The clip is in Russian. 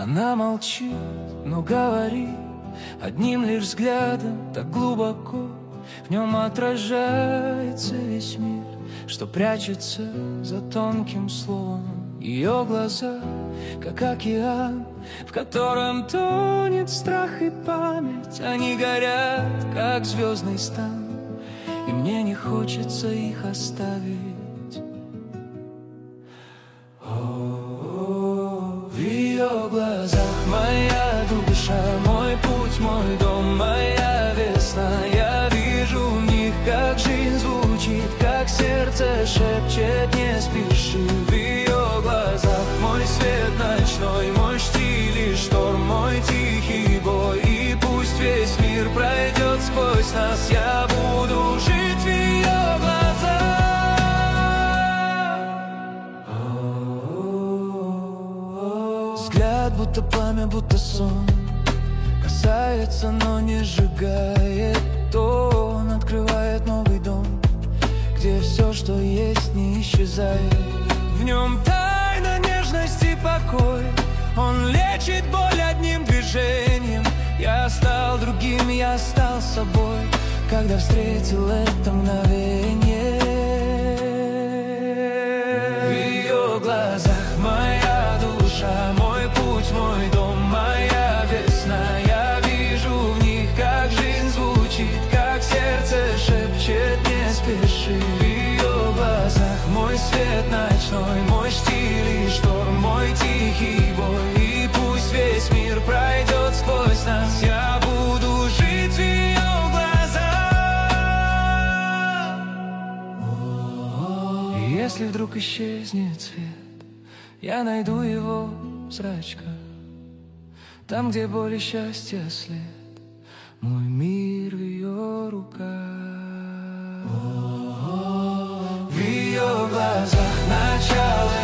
Она молчит, но говорит одним лишь взглядом, так глубоко. В нем отражается весь мир, что прячется за тонким словом. Ее глаза, как океан, в котором тонет страх и память. Они горят, как звездный стан, и мне не хочется их оставить. В ее глазах моя душа, мой путь, мой дом, моя весна. Я вижу в них, как жизнь звучит, как сердце шепчет, не спеши. В ее глазах мой свет ночной, мой штиль и шторм, мой тихий бой. И пусть весь мир пройдет сквозь нас, я буду жить в ее глазах. Взгляд будто пламя, будто сон, касается, но не сжигает. Он открывает новый дом, где все, что есть, не исчезает. В нем тайна, нежность и покой. Он лечит боль одним движением. Я стал другим, я стал собой, когда встретил это мгновение. В ее глазах моя душа, мой путь, мой дом, моя весна. Я вижу в них, как жизнь звучит, как сердце шепчет, не спеши. В ее глазах мой свет ночной, мой штиль и шторм, мой тихий бой. И пусть весь мир пройдет сквозь нас, я буду жить в ее глазах. И если вдруг исчезнет свет, я найду его в зрачках, там, где боль и счастье след. Мой мир в ее руках. В ее глазах начало